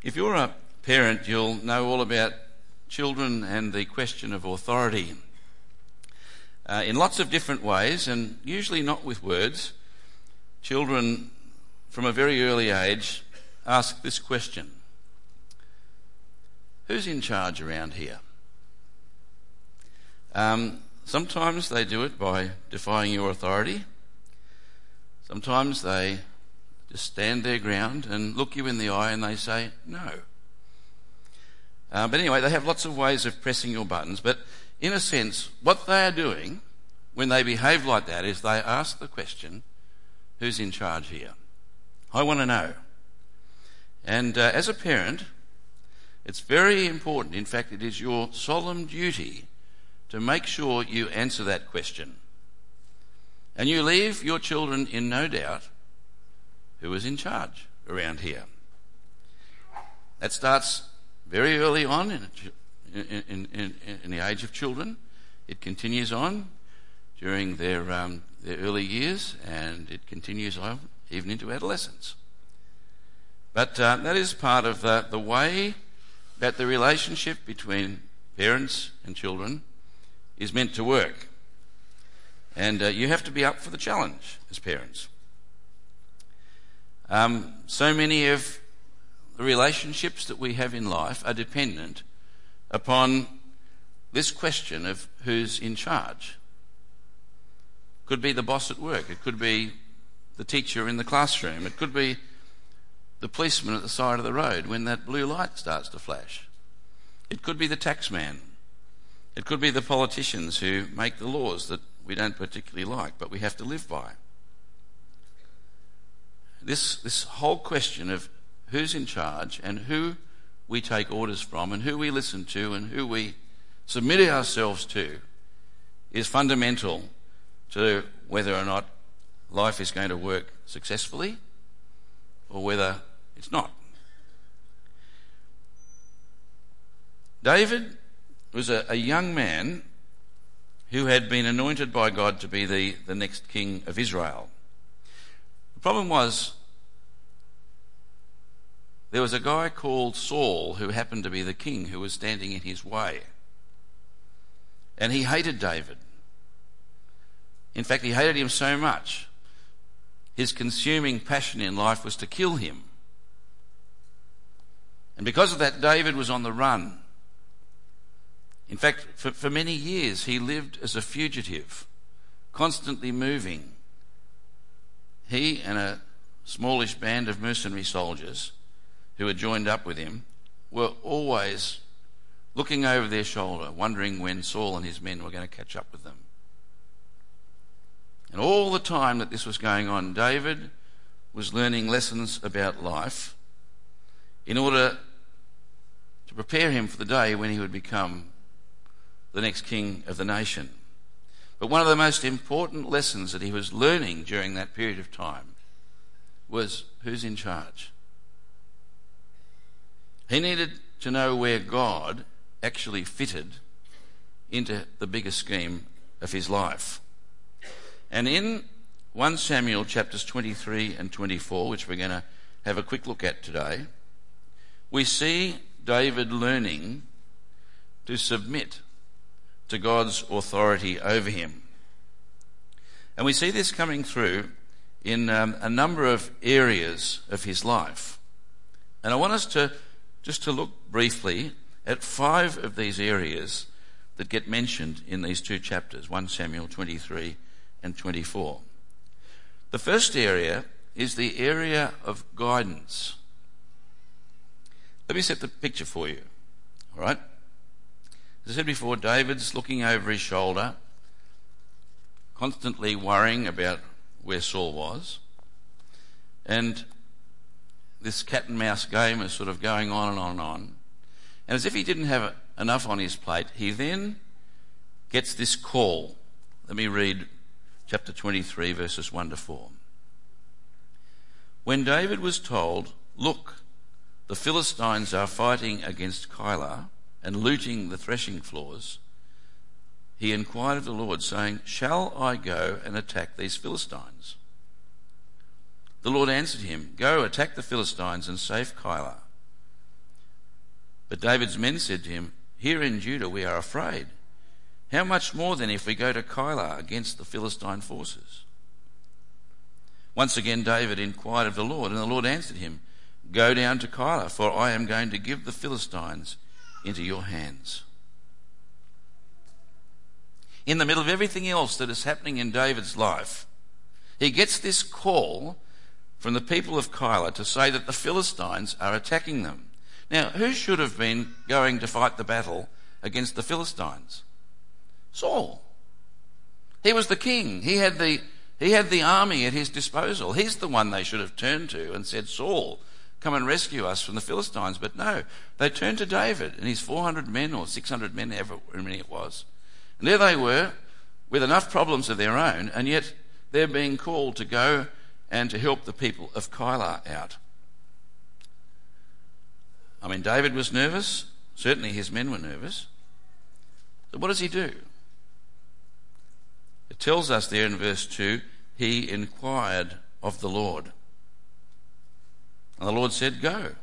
If you're a parent, you'll know all about children and the question of authority. In lots of different ways, and usually not with words, children from a very early age ask this question: who's in charge around here? Sometimes they do it by defying your authority. Sometimes they just stand their ground and look you in the eye and they say no. But anyway, they have lots of ways of pressing your buttons. But in a sense, what they are doing when they behave like that is they ask the question, who's in charge here? I want to know. And as a parent, it's very important. In fact, it is your solemn duty to make sure you answer that question. And you leave your children in no doubt who is in charge around here. That starts very early on in the age of children. It continues on during their early years, and it continues on even into adolescence. But that is part of the way that the relationship between parents and children is meant to work. And you have to be up for the challenge as parents. So many of the relationships that we have in life are dependent upon this question of who's in charge. It could be the boss at work. It could be the teacher in the classroom. It could be the policeman at the side of the road when that blue light starts to flash. It could be the taxman. It could be the politicians who make the laws that we don't particularly like, but we have to live by. This whole question of who's in charge and who we take orders from and who we listen to and who we submit ourselves to is fundamental to whether or not life is going to work successfully or whether it's not. David was a young man who had been anointed by God to be the next king of Israel. The problem was there was a guy called Saul who happened to be the king who was standing in his way. And he hated David. In fact, he hated him so much, his consuming passion in life was to kill him. And because of that, David was on the run. In fact, for many years, he lived as a fugitive, constantly moving. He and a smallish band of mercenary soldiers who had joined up with him were always looking over their shoulder, wondering when Saul and his men were going to catch up with them. And all the time that this was going on, David was learning lessons about life in order to prepare him for the day when he would become the next king of the nation. But one of the most important lessons that he was learning during that period of time was who's in charge. He needed to know where God actually fitted into the bigger scheme of his life. And in 1 Samuel chapters 23 and 24, which we're going to have a quick look at today, we see David learning to submit to God's authority over him. And we see this coming through in a number of areas of his life. And I want us to just to look briefly at 5 of these areas that get mentioned in these 2 chapters, 1 Samuel 23 and 24. The first area is the area of guidance. Let me set the picture for you. All right? As I said before, David's looking over his shoulder, constantly worrying about where Saul was. And this cat and mouse game is sort of going on and on and on. And as if he didn't have enough on his plate, he then gets this call. Let me read chapter 23, verses 1 to 4. When David was told, "Look, the Philistines are fighting against Keilah and looting the threshing floors," he inquired of the Lord, saying, "Shall I go and attack these Philistines?" The Lord answered him, "Go, attack the Philistines and save Keilah." But David's men said to him, "Here in Judah we are afraid. How much more then if we go to Keilah against the Philistine forces?" Once again David inquired of the Lord, and the Lord answered him, "Go down to Keilah, for I am going to give the Philistines into your hands." In the middle of everything else that is happening in David's life, he gets this call from the people of Keilah to say that the Philistines are attacking them. Now, who should have been going to fight the battle against the Philistines? Saul. He was the king. He had the army at his disposal. He's the one they should have turned to and said, "Saul, come and rescue us from the Philistines." But no, they turned to David and his 400 men or 600 men, however many it was. And there they were with enough problems of their own, and yet they're being called to go and to help the people of Keilah out. I mean, David was nervous. Certainly his men were nervous. So what does he do? It tells us there in verse 2, he inquired of the Lord. And the Lord said, "Go."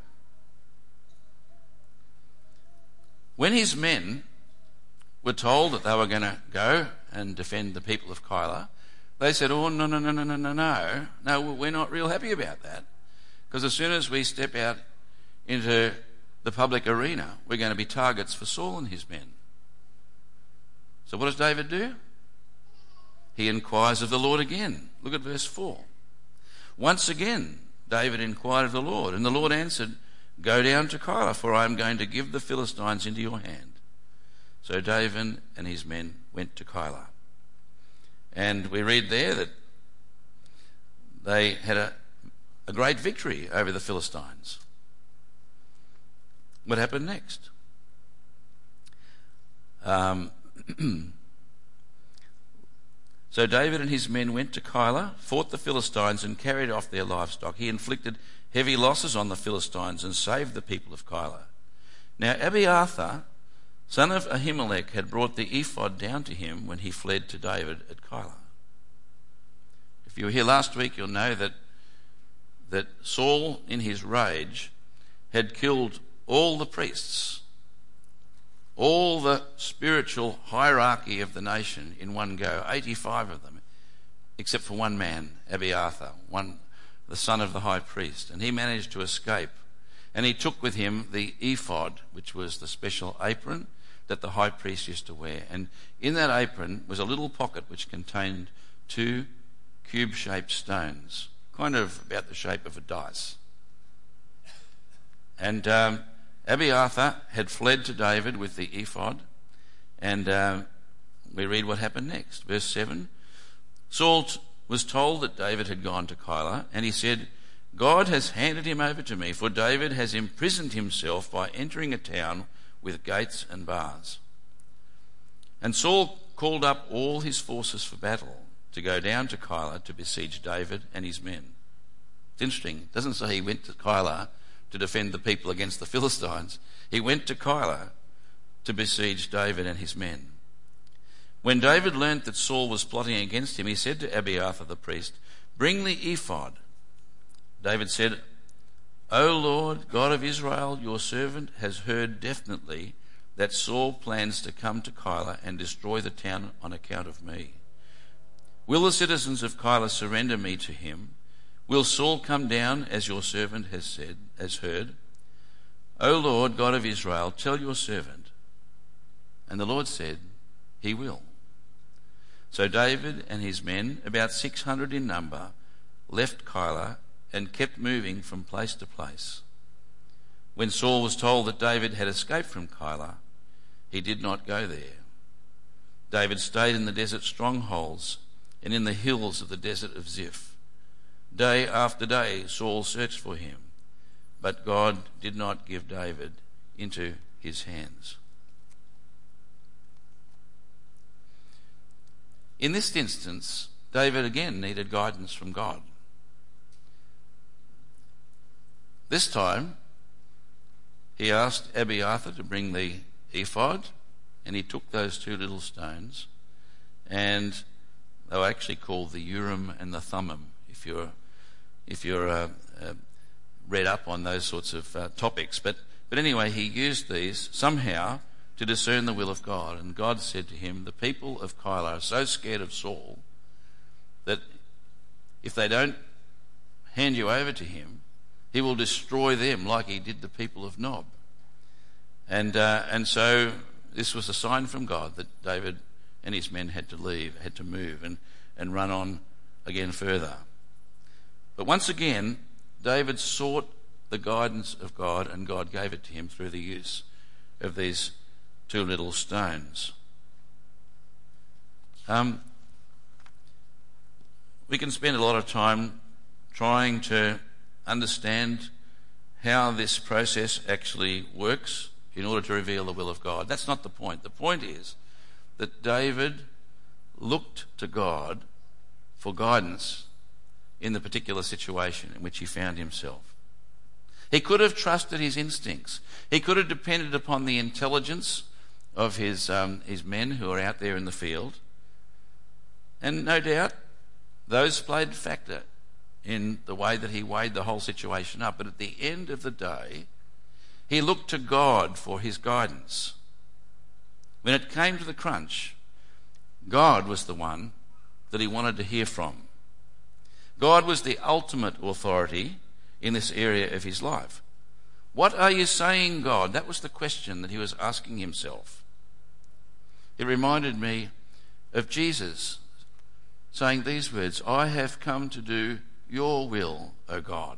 When his men were told that they were going to go and defend the people of Keilah, they said, "Oh, no, we're not real happy about that. Because as soon as we step out into the public arena, we're going to be targets for Saul and his men." So what does David do? He inquires of the Lord again. Look at verse 4. Once again, David inquired of the Lord, and the Lord answered, "Go down to Keilah, for I am going to give the Philistines into your hand." So David and his men went to Keilah. And we read there that they had a great victory over the Philistines. What happened next? So David and his men went to Keilah, fought the Philistines and carried off their livestock. He inflicted heavy losses on the Philistines and saved the people of Keilah. Now Abiathar, son of Ahimelech, had brought the ephod down to him when he fled to David at Keilah. If you were here last week, you'll know that Saul, in his rage, had killed all the priests, all the spiritual hierarchy of the nation in one go, 85 of them, except for one man, Abiathar, the son of the high priest. And he managed to escape. And he took with him the ephod, which was the special apron that the high priest used to wear. And in that apron was a little pocket which contained 2 cube-shaped stones, kind of about the shape of a dice. And Abiathar had fled to David with the ephod, and we read what happened next. Verse 7, Saul was told that David had gone to Keilah, and he said, "God has handed him over to me, for David has imprisoned himself by entering a town with gates and bars." And Saul called up all his forces for battle to go down to Keilah to besiege David and his men. It's interesting. It doesn't say he went to Keilah to defend the people against the Philistines. He went to Keilah to besiege David and his men. When David learnt that Saul was plotting against him, he said to Abiathar the priest, "Bring the ephod." David said, "O Lord, God of Israel, your servant has heard definitely that Saul plans to come to Keilah and destroy the town on account of me. Will the citizens of Keilah surrender me to him? Will Saul come down as your servant has heard? O Lord, God of Israel, tell your servant." And the Lord said, "He will." So David and his men, about 600 in number, left Keilah and kept moving from place to place. When Saul was told that David had escaped from Keilah, he did not go there. David stayed in the desert strongholds and in the hills of the desert of Ziph. Day after day Saul searched for him, but God did not give David into his hands. In this instance, David again needed guidance from God. This time, he asked Abiathar to bring the ephod, and he took those 2 little stones, and they were actually called the Urim and the Thummim. If you're read up on those sorts of topics, but But anyway, he used these somehow to discern the will of God. And God said to him, the people of Keilah are so scared of Saul that if they don't hand you over to him, he will destroy them like he did the people of Nob. And so this was a sign from God that David and his men had to leave, had to move and run on again further. But once again, David sought the guidance of God, and God gave it to him through the use of these two little stones. We can spend a lot of time trying to understand how this process actually works in order to reveal the will of God. That's not the point. The point is that David looked to God for guidance in the particular situation in which he found himself. He could have trusted his instincts. He could have depended upon the intelligence of his men who are out there in the field. And no doubt those played a factor in the way that he weighed the whole situation up. But at the end of the day, he looked to God for his guidance. When it came to the crunch, God was the one that he wanted to hear from. God was the ultimate authority in this area of his life. What are you saying, God? That was the question that he was asking himself. It reminded me of Jesus saying these words, I have come to do your will, O God.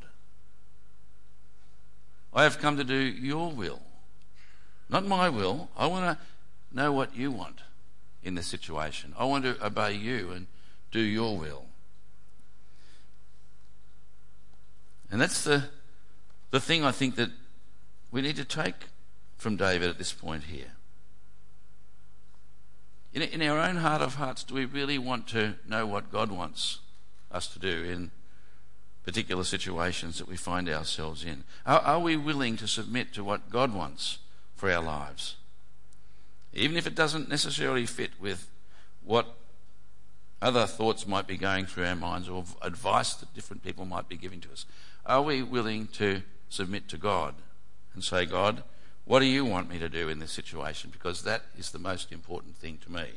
I have come to do your will, not my will. I want to know what you want in this situation. I want to obey you and do your will. And that's the thing I think that we need to take from David at this point here. In our own heart of hearts, do we really want to know what God wants us to do in particular situations that we find ourselves in? Are we willing to submit to what God wants for our lives? Even if it doesn't necessarily fit with what other thoughts might be going through our minds or advice that different people might be giving to us. Are we willing to submit to God and say, God, what do you want me to do in this situation? Because that is the most important thing to me.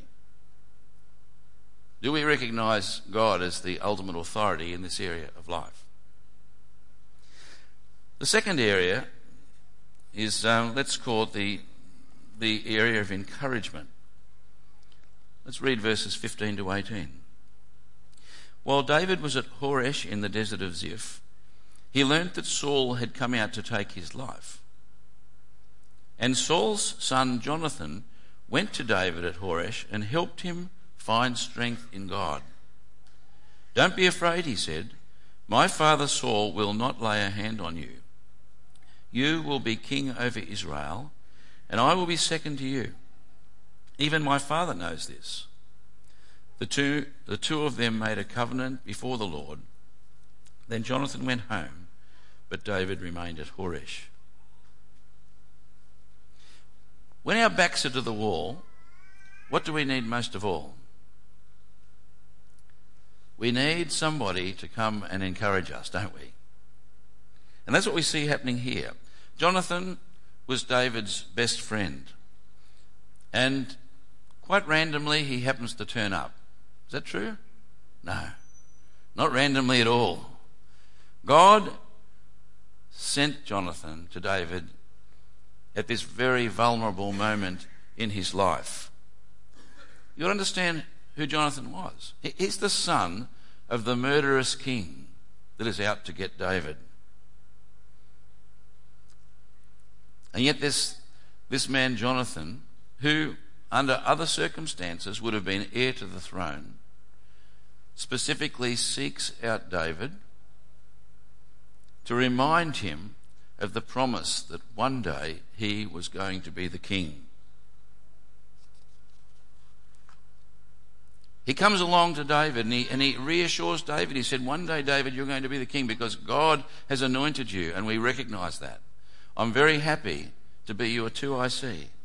Do we recognise God as the ultimate authority in this area of life? The second area is, let's call it the area of encouragement. Let's read verses 15 to 18. While David was at Horesh in the desert of Ziph, he learnt that Saul had come out to take his life. And Saul's son Jonathan went to David at Horesh and helped him find strength in God. Don't be afraid, he said. My father Saul will not lay a hand on you. You will be king over Israel, and I will be second to you. Even my father knows this. The two of them made a covenant before the Lord. Then Jonathan went home, but David remained at Horesh. When our backs are to the wall, what do we need most of all? We need somebody to come and encourage us, don't we? And that's what we see happening here. Jonathan was David's best friend. And quite randomly, he happens to turn up. Is that true? No, not randomly at all. God sent Jonathan to David at this very vulnerable moment in his life. You'll understand who Jonathan was. He's the son of the murderous king that is out to get David. And yet this man Jonathan, who under other circumstances would have been heir to the throne, specifically seeks out David to remind him of the promise that one day he was going to be the king. He comes along to David and he reassures David. He said, one day, David, you're going to be the king because God has anointed you, and we recognise that. I'm very happy to be your 2IC.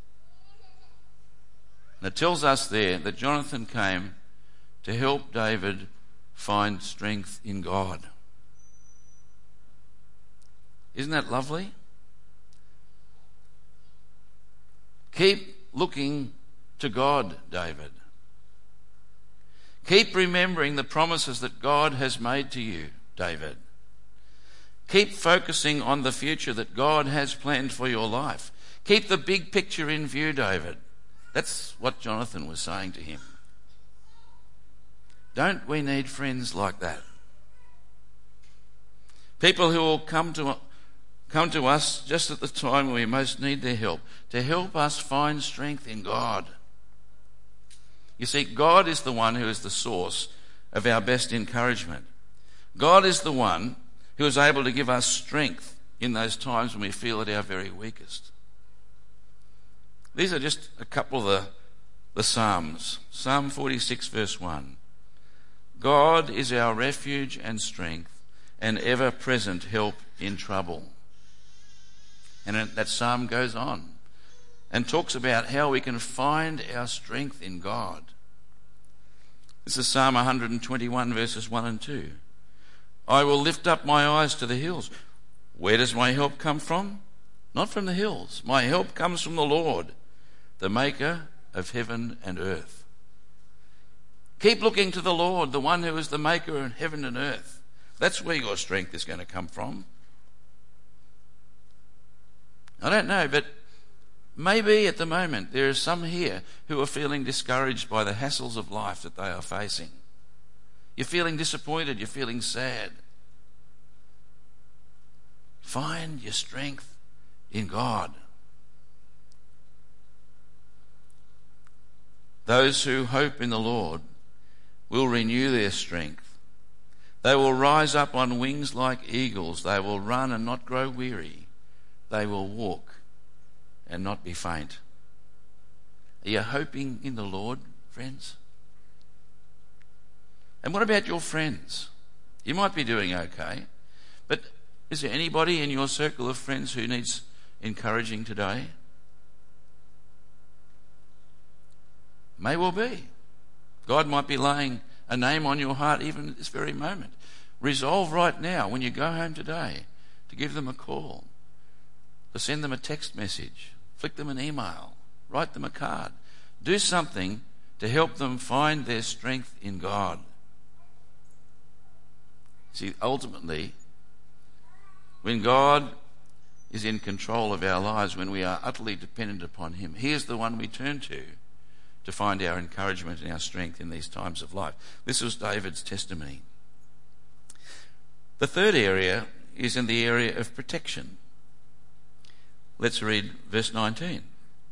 And it tells us there that Jonathan came to help David find strength in God. Isn't that lovely? Keep looking to God, David. Keep remembering the promises that God has made to you, David. Keep focusing on the future that God has planned for your life. Keep the big picture in view, David. That's what Jonathan was saying to him. Don't we need friends like that? People who will come to us just at the time when we most need their help, to help us find strength in God. You see, God is the one who is the source of our best encouragement. God is the one who is able to give us strength in those times when we feel at our very weakest. These are just a couple of the Psalms. Psalm 46 verse 1. God is our refuge and strength, and ever-present help in trouble. And that psalm goes on and talks about how we can find our strength in God. This is Psalm 121 verses 1 and 2. I will lift up my eyes to the hills. Where does my help come from? Not from the hills. My help comes from the Lord, the maker of heaven and earth. Keep looking to the Lord, the one who is the maker of heaven and earth. That's where your strength is going to come from. I don't know, but maybe at the moment there are some here who are feeling discouraged by the hassles of life that they are facing. You're feeling disappointed, you're feeling sad. Find your strength in God. Those who hope in the Lord will renew their strength. They will rise up on wings like eagles. They will run and not grow weary. They will walk and not be faint. Are you hoping in the Lord, friends? And what about your friends? You might be doing okay, but is there anybody in your circle of friends who needs encouraging today? May well be. God might be laying a name on your heart even at this very moment. Resolve right now when you go home today to give them a call, to send them a text message, flick them an email, write them a card. Do something to help them find their strength in God. See, ultimately, when God is in control of our lives, when we are utterly dependent upon Him, He is the one we turn to find our encouragement and our strength in these times of life. This was David's testimony. The third area is in the area of protection. Let's read verse 19.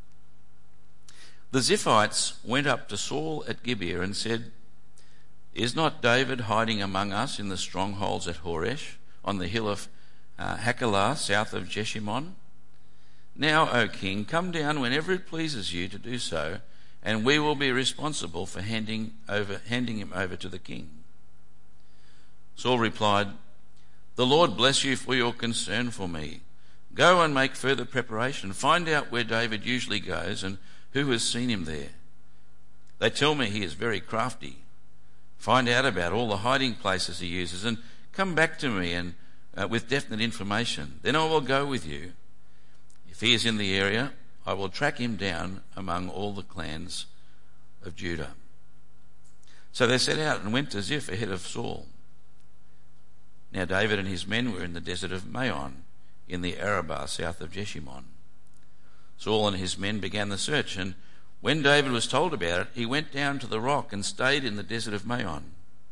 The Ziphites went up to Saul at Gibeah and said, Is not David hiding among us in the strongholds at Horesh, on the hill of Hachilah, south of Jeshimon? Now, O king, come down whenever it pleases you to do so, and we will be responsible for handing him over to the king. Saul replied, The Lord bless you for your concern for me. Go and make further preparation. Find out where David usually goes and who has seen him there. They tell me he is very crafty. Find out about all the hiding places he uses and come back to me and with definite information. Then I will go with you. If he is in the area, I will track him down among all the clans of Judah. So they set out and went to Ziph ahead of Saul. Now David and his men were in the desert of Maon, in the Arabah south of Jeshimon. Saul and his men began the search, and when David was told about it, he went down to the rock and stayed in the desert of Maon.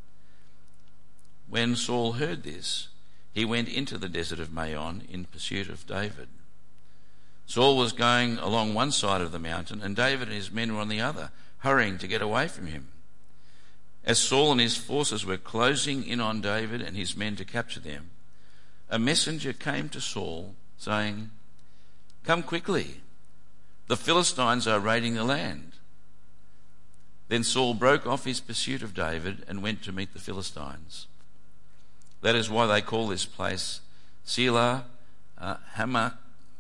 When Saul heard this, he went into the desert of Maon in pursuit of David. Saul was going along one side of the mountain, and David and his men were on the other, hurrying to get away from him. As Saul and his forces were closing in on David and his men to capture them, a messenger came to Saul, saying, Come quickly, the Philistines are raiding the land. Then Saul broke off his pursuit of David and went to meet the Philistines. That is why they call this place Selah Hamar.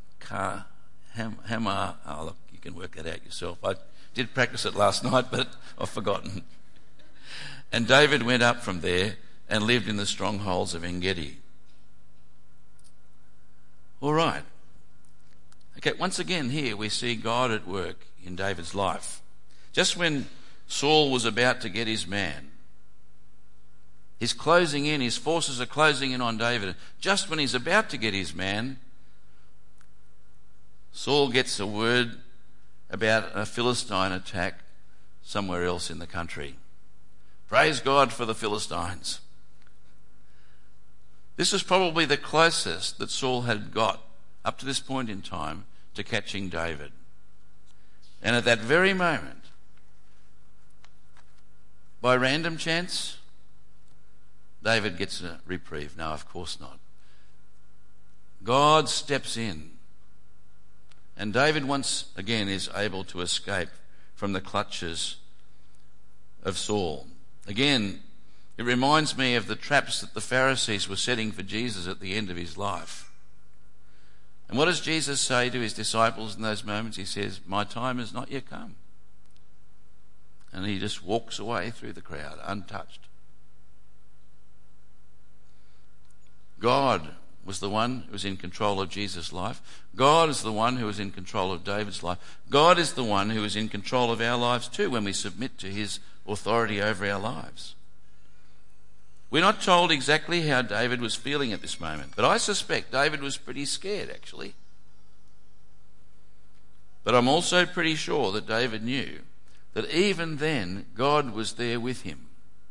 Look, you can work that out yourself. I did practice it last night, but I've forgotten. And David went up from there and lived in the strongholds of En-Gedi. All right. Okay, once again here we see God at work in David's life. Just when Saul was about to get his man, he's closing in, his forces are closing in on David. Just when he's about to get his man, Saul gets a word about a Philistine attack somewhere else in the country. Praise God for the Philistines. This was probably the closest that Saul had got up to this point in time to catching David. And at that very moment, by random chance, David gets a reprieve. No, of course not. God steps in. And David once again is able to escape from the clutches of Saul. Again, it reminds me of the traps that the Pharisees were setting for Jesus at the end of his life. And what does Jesus say to his disciples in those moments? He says, "My time has not yet come." And he just walks away through the crowd, untouched. God was the one who was in control of Jesus' life. God is the one who is in control of David's life. God is the one who is in control of our lives too when we submit to his authority over our lives. We're not told exactly how David was feeling at this moment, but I suspect David was pretty scared actually. But I'm also pretty sure that David knew that even then God was there with him.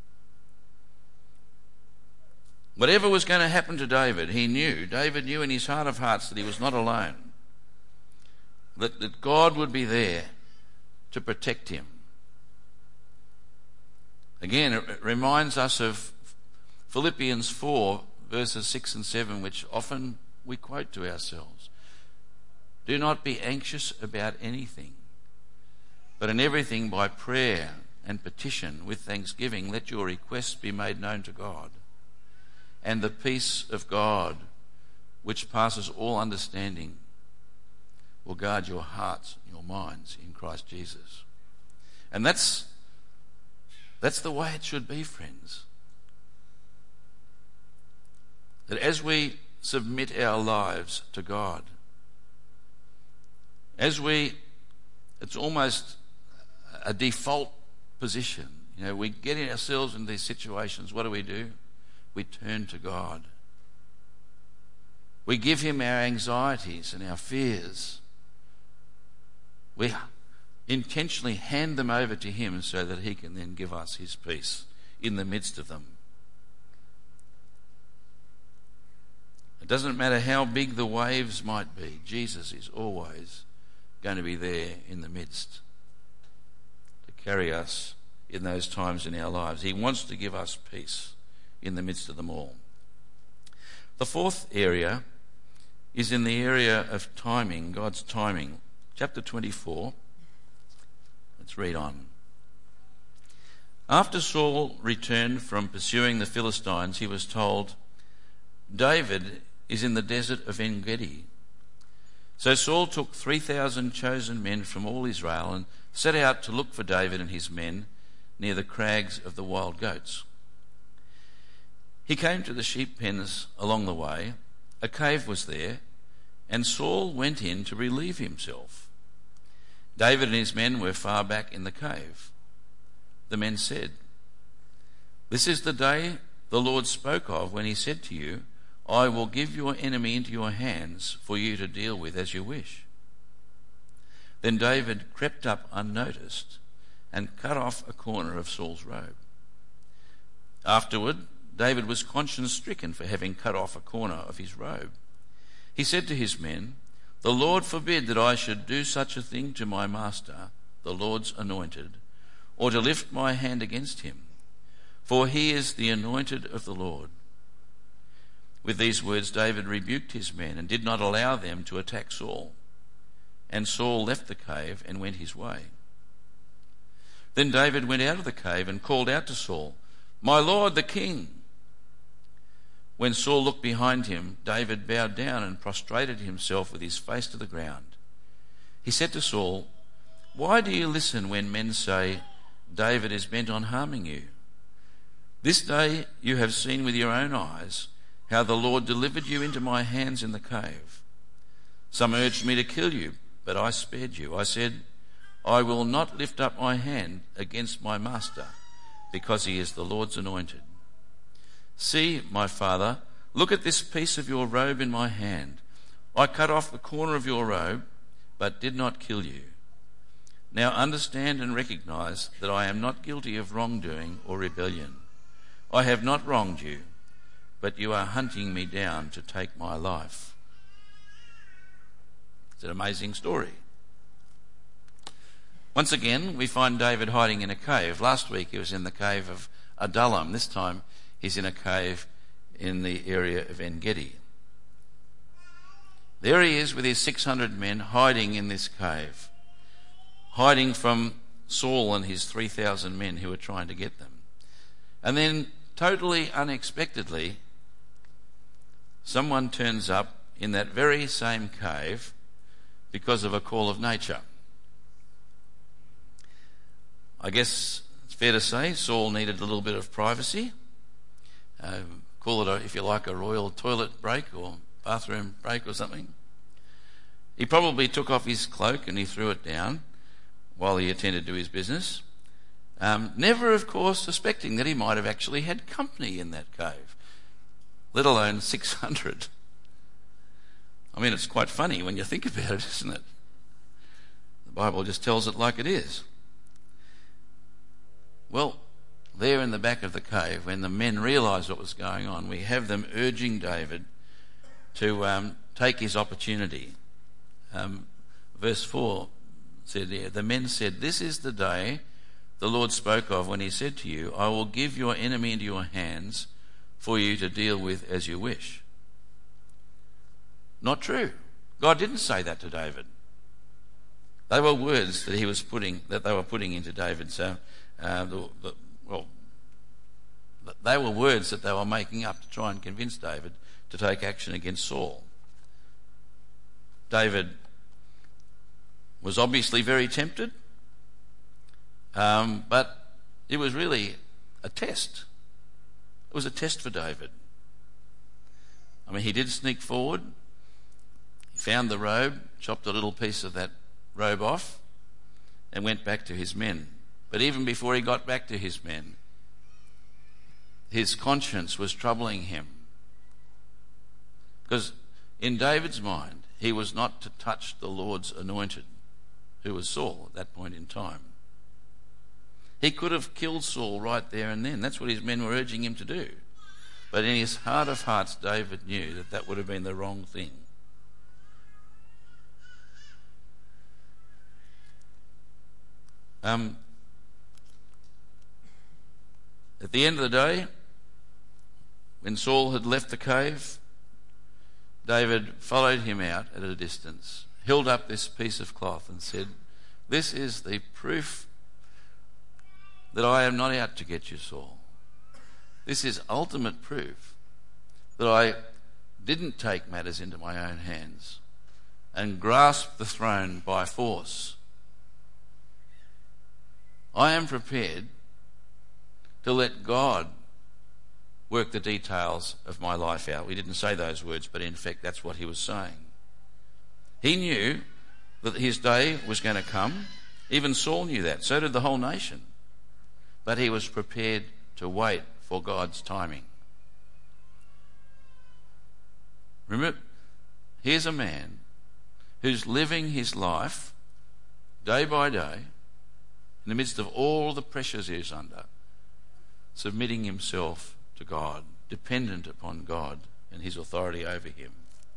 Whatever was going to happen to David, David knew in his heart of hearts that he was not alone. That God would be there to protect him. Again, it reminds us of Philippians 4, verses 6 and 7, which often we quote to ourselves. Do not be anxious about anything, but in everything by prayer and petition with thanksgiving, let your requests be made known to God. And the peace of God, which passes all understanding, will guard your hearts and your minds in Christ Jesus. And that's the way it should be, friends. That as we submit our lives to God, it's almost a default position. We get ourselves in these situations. What do? We turn to God. We give him our anxieties and our fears. We intentionally hand them over to him so that he can then give us his peace in the midst of them. It doesn't matter how big the waves might be, Jesus is always going to be there in the midst to carry us in those times in our lives. He wants to give us peace in the midst of them all. The fourth area is in the area of timing, God's timing. Chapter 24. Let's read on. After Saul returned from pursuing the Philistines, he was told, David is in the desert of En-Gedi. So Saul took 3,000 chosen men from all Israel and set out to look for David and his men near the crags of the wild goats. He came to the sheep pens along the way. A cave was there, and Saul went in to relieve himself. David and his men were far back in the cave. The men said, This is the day the Lord spoke of when he said to you, I will give your enemy into your hands for you to deal with as you wish. Then David crept up unnoticed and cut off a corner of Saul's robe. Afterward, David was conscience-stricken for having cut off a corner of his robe. He said to his men, The Lord forbid that I should do such a thing to my master, the Lord's anointed, or to lift my hand against him, for he is the anointed of the Lord. With these words, David rebuked his men and did not allow them to attack Saul. And Saul left the cave and went his way. Then David went out of the cave and called out to Saul, My Lord the king! When Saul looked behind him, David bowed down and prostrated himself with his face to the ground. He said to Saul, Why do you listen when men say, David is bent on harming you? This day you have seen with your own eyes how the Lord delivered you into my hands in the cave. Some urged me to kill you, but I spared you. I said, I will not lift up my hand against my master, because he is the Lord's anointed. See, my father, look at this piece of your robe in my hand. I cut off the corner of your robe, but did not kill you. Now understand and recognize that I am not guilty of wrongdoing or rebellion. I have not wronged you, but you are hunting me down to take my life. It's an amazing story. Once again, we find David hiding in a cave. Last week he was in the cave of Adullam. This time he's in a cave in the area of En-Gedi. There he is with his 600 men hiding in this cave, hiding from Saul and his 3,000 men who were trying to get them. And then, totally unexpectedly, someone turns up in that very same cave because of a call of nature. I guess it's fair to say Saul needed a little bit of privacy. Call it, if you like, a royal toilet break or bathroom break or something. He probably took off his cloak and he threw it down while he attended to his business, never, of course, suspecting that he might have actually had company in that cave, let alone 600. I mean, it's quite funny when you think about it, isn't it? The Bible just tells it like it is. Well, there in the back of the cave, when the men realised what was going on, we have them urging David to take his opportunity. Verse 4 said there, the men said, "This is the day the Lord spoke of when he said to you, I will give your enemy into your hands for you to deal with as you wish." Not true. God didn't say that to David. They were words that they were putting into David. So, they were words that they were making up to try and convince David to take action against Saul. David was obviously very tempted, but it was really a test. It was a test for David. I mean, he did sneak forward. He found the robe, chopped a little piece of that robe off, and went back to his men. But even before he got back to his men, his conscience was troubling him. Because in David's mind, he was not to touch the Lord's anointed, who was Saul at that point in time. He could have killed Saul right there and then. That's what his men were urging him to do. But in his heart of hearts, David knew that that would have been the wrong thing. At the end of the day, when Saul had left the cave, David followed him out at a distance, held up this piece of cloth and said, "This is the proof that I am not out to get you, Saul. This is ultimate proof that I didn't take matters into my own hands and grasp the throne by force. I am prepared to let God work the details of my life out." We didn't say those words, but in fact that's what he was saying. He knew that his day was going to come. Even Saul knew that. So did the whole nation. But he was prepared to wait for God's timing. Remember, here's a man who's living his life day by day in the midst of all the pressures he's under, submitting himself to God, dependent upon God and his authority over him.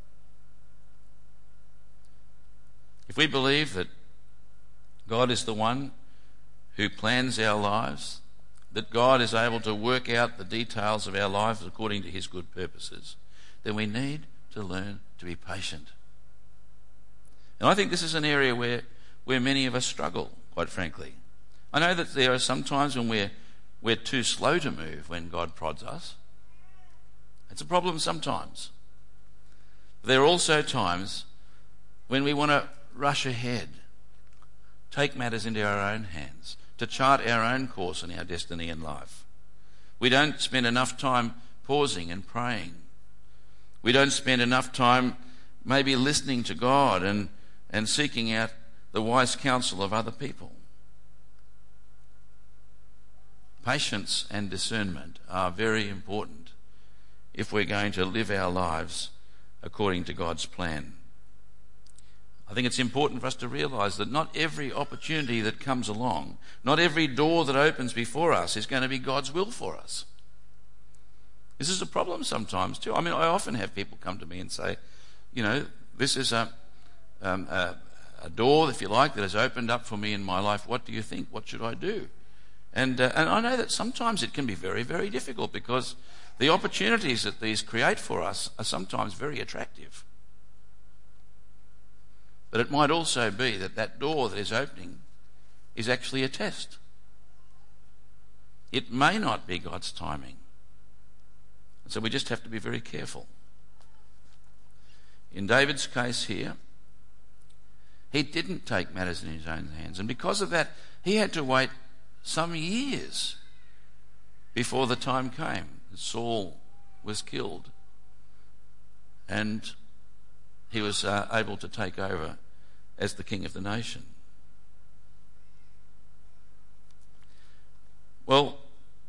If we believe that God is the one who plans our lives, that God is able to work out the details of our lives according to his good purposes, then we need to learn to be patient. And I think this is an area where many of us struggle, quite frankly. I know that there are some times when we're too slow to move when God prods us. It's a problem sometimes. But there are also times when we want to rush ahead, take matters into our own hands, to chart our own course and our destiny in life. We don't spend enough time pausing and praying. We don't spend enough time maybe listening to God and seeking out the wise counsel of other people. Patience and discernment are very important if we're going to live our lives according to God's plan. I think it's important for us to realise that not every opportunity that comes along, not every door that opens before us is going to be God's will for us. This is a problem sometimes too. I mean, I often have people come to me and say, this is a door, if you like, that has opened up for me in my life. What do you think? What should I do? And I know that sometimes it can be very, very difficult because the opportunities that these create for us are sometimes very attractive. But it might also be that door that is opening is actually a test. It may not be God's timing. And so we just have to be very careful. In David's case here, he didn't take matters in his own hands. And because of that, he had to wait some years before the time came that Saul was killed. And he was able to take over as the king of the nation. Well,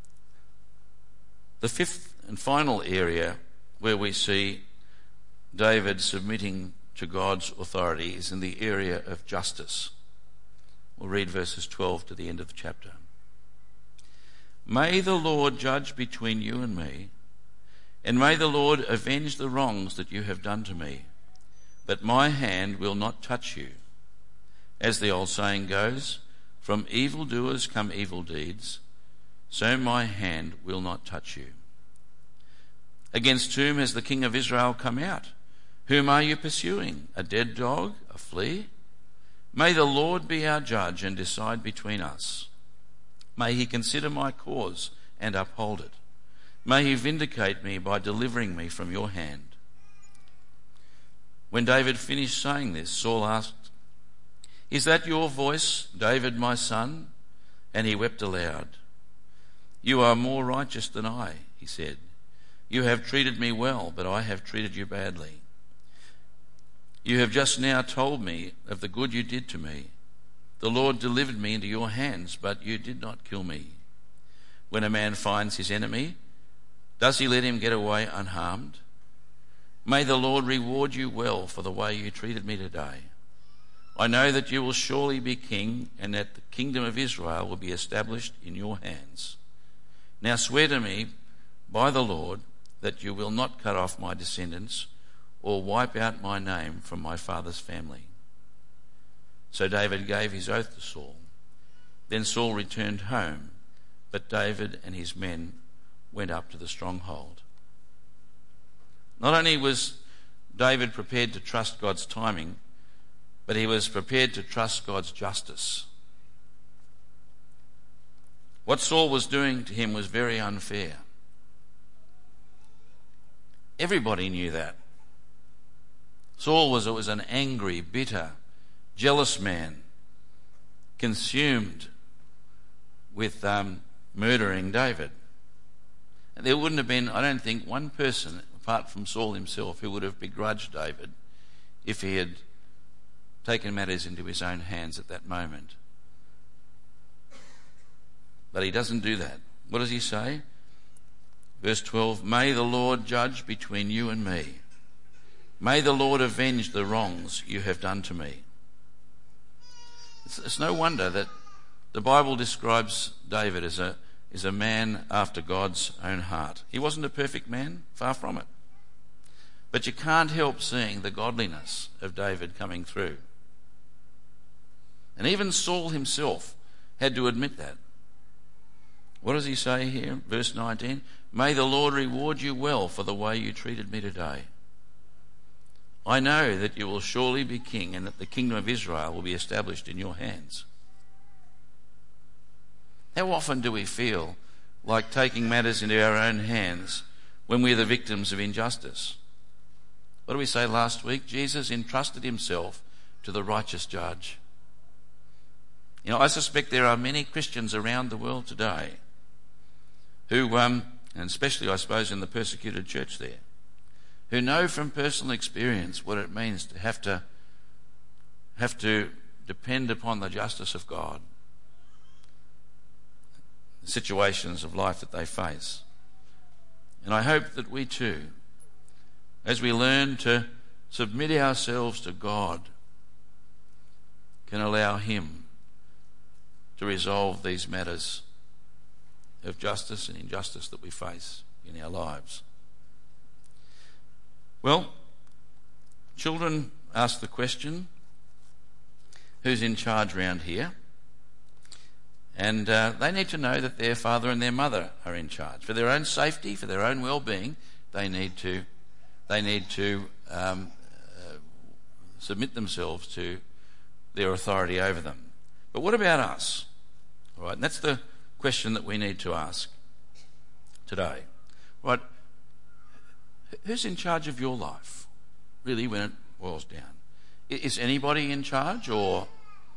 the fifth and final area where we see David submitting to God's authority is in the area of justice. We'll read verses 12 to the end of the chapter. May the Lord judge between you and me, and may the Lord avenge the wrongs that you have done to me, but my hand will not touch you. As the old saying goes, from evildoers come evil deeds, so my hand will not touch you. Against whom has the king of Israel come out? Whom are you pursuing? A dead dog? A flea? May the Lord be our judge and decide between us. May he consider my cause and uphold it. May he vindicate me by delivering me from your hand. When David finished saying this, Saul asked, "Is that your voice, David, my son?" And he wept aloud. "You are more righteous than I," he said. "You have treated me well, but I have treated you badly. You have just now told me of the good you did to me. The Lord delivered me into your hands, but you did not kill me. When a man finds his enemy, does he let him get away unharmed? May the Lord reward you well for the way you treated me today. I know that you will surely be king, and that the kingdom of Israel will be established in your hands. Now swear to me by the Lord that you will not cut off my descendants or wipe out my name from my father's family." So David gave his oath to Saul. Then Saul returned home, but David and his men went up to the stronghold. Not only was David prepared to trust God's timing, but he was prepared to trust God's justice. What Saul was doing to him was very unfair. Everybody knew that. Saul was an angry, bitter, jealous man, consumed with murdering David. And there wouldn't have been, I don't think, one person, apart from Saul himself, who would have begrudged David if he had taken matters into his own hands at that moment. But he doesn't do that. What does he say? Verse 12, "May the Lord judge between you and me. May the Lord avenge the wrongs you have done to me." It's no wonder that the Bible describes David as a man after God's own heart. He wasn't a perfect man, far from it. But you can't help seeing the godliness of David coming through. And even Saul himself had to admit that. What does he say here? Verse 19, "May the Lord reward you well for the way you treated me today. I know that you will surely be king, and that the kingdom of Israel will be established in your hands." How often do we feel like taking matters into our own hands when we're the victims of injustice? What did we say last week? Jesus entrusted himself to the righteous judge. I suspect there are many Christians around the world today who, and especially I suppose in the persecuted church there, who know from personal experience what it means to have to depend upon the justice of God, the situations of life that they face. And I hope that we too, as we learn to submit ourselves to God, can allow Him to resolve these matters of justice and injustice that we face in our lives. Well, children ask the question, who's in charge round here? And they need to know that their father and their mother are in charge. For their own safety, for their own well-being, they need to submit themselves to their authority over them. But what about us? All right, and that's the question that we need to ask today. Right, who's in charge of your life, really, when it boils down? Is anybody in charge, or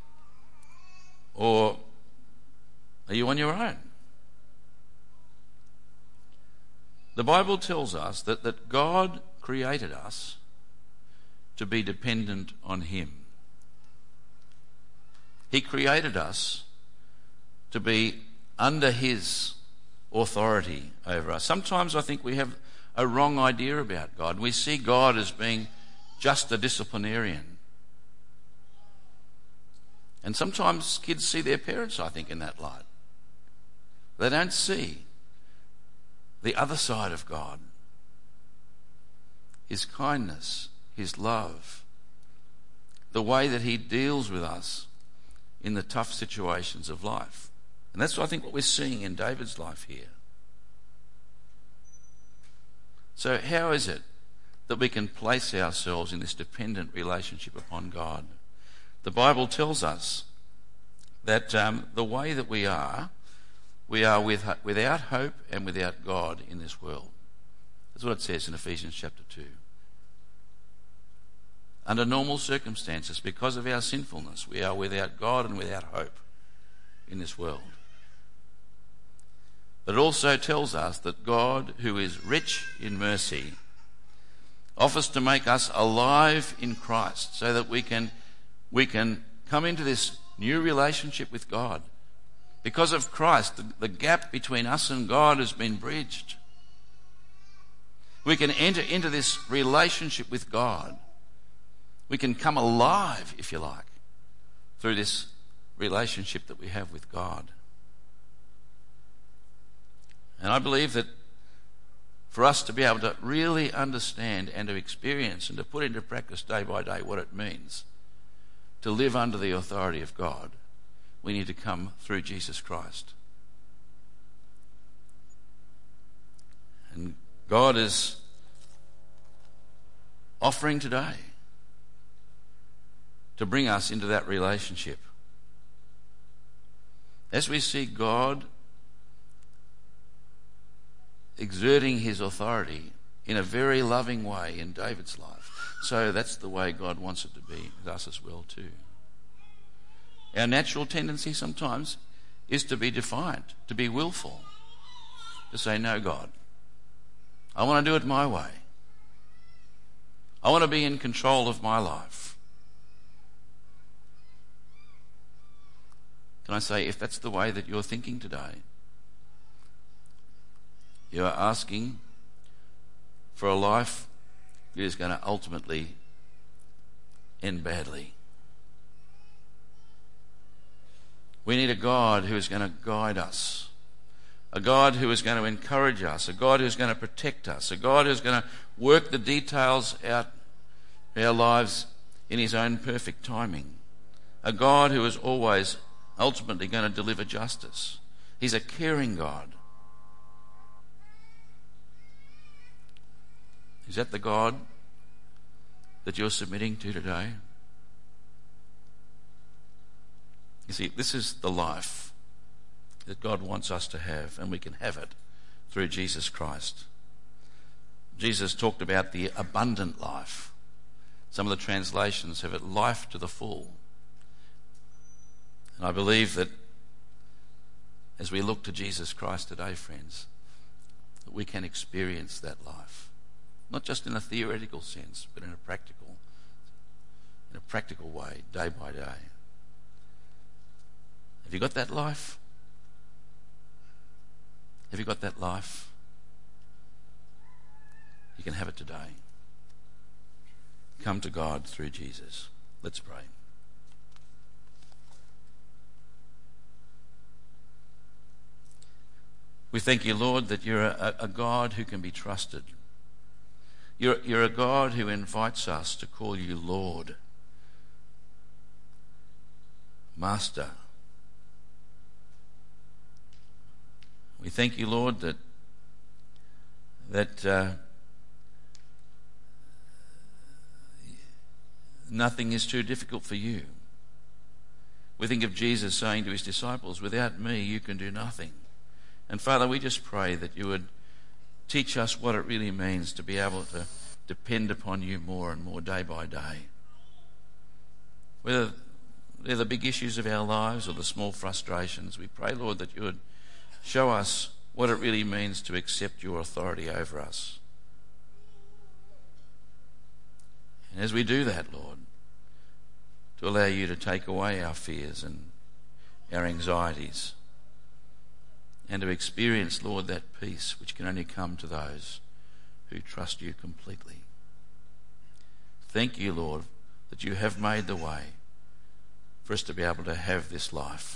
are you on your own? The Bible tells us that God created us to be dependent on Him. He created us to be under His authority over us. Sometimes I think we have a wrong idea about God. We see God as being just a disciplinarian. And sometimes kids see their parents, I think, in that light. They don't see the other side of God. His kindness, His love, the way that He deals with us in the tough situations of life. And that's, I think, what we're seeing in David's life here. So how is it that we can place ourselves in this dependent relationship upon God? The Bible tells us that the way that we are without hope and without God in this world. That's what it says in Ephesians chapter 2. Under normal circumstances, because of our sinfulness, we are without God and without hope in this world. But it also tells us that God, who is rich in mercy, offers to make us alive in Christ so that we can come into this new relationship with God. Because of Christ, the gap between us and God has been bridged. We can enter into this relationship with God. We can come alive, if you like, through this relationship that we have with God. And I believe that for us to be able to really understand and to experience and to put into practice day by day what it means to live under the authority of God, we need to come through Jesus Christ. And God is offering today to bring us into that relationship. As we see God exerting His authority in a very loving way in David's life, so that's the way God wants it to be with us as well too. Our natural tendency sometimes is to be defiant, to be willful, to say, no, God, I want to do it my way. I want to be in control of my life. Can I say, if that's the way that you're thinking today, you are asking for a life that is going to ultimately end badly. We need a God who is going to guide us, a God who is going to encourage us, a God who is going to protect us, a God who is going to work the details out of our lives in His own perfect timing, a God who is always ultimately going to deliver justice. He's a caring God. Is that the God that you're submitting to today? You see, this is the life that God wants us to have, and we can have it through Jesus Christ. Jesus talked about the abundant life. Some of the translations have it life to the full. And I believe that as we look to Jesus Christ today, friends, that we can experience that life. not just in a theoretical sense, but in a practical way, day by day. Have you got that life? Have you got that life? You can have it today. Come to God through Jesus. Let's pray. We thank you, Lord, that you're a God who can be trusted. You're a God who invites us to call you Lord, Master. We thank you, Lord, that nothing is too difficult for you. We think of Jesus saying to his disciples, "Without me, you can do nothing." And Father, we just pray that you would teach us what it really means to be able to depend upon you more and more day by day. Whether they're the big issues of our lives or the small frustrations, we pray, Lord, that you would show us what it really means to accept your authority over us. And as we do that, Lord, to allow you to take away our fears and our anxieties, and to experience, Lord, that peace which can only come to those who trust you completely. Thank you, Lord, that you have made the way for us to be able to have this life.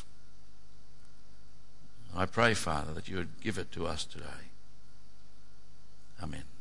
I pray, Father, that you would give it to us today. Amen.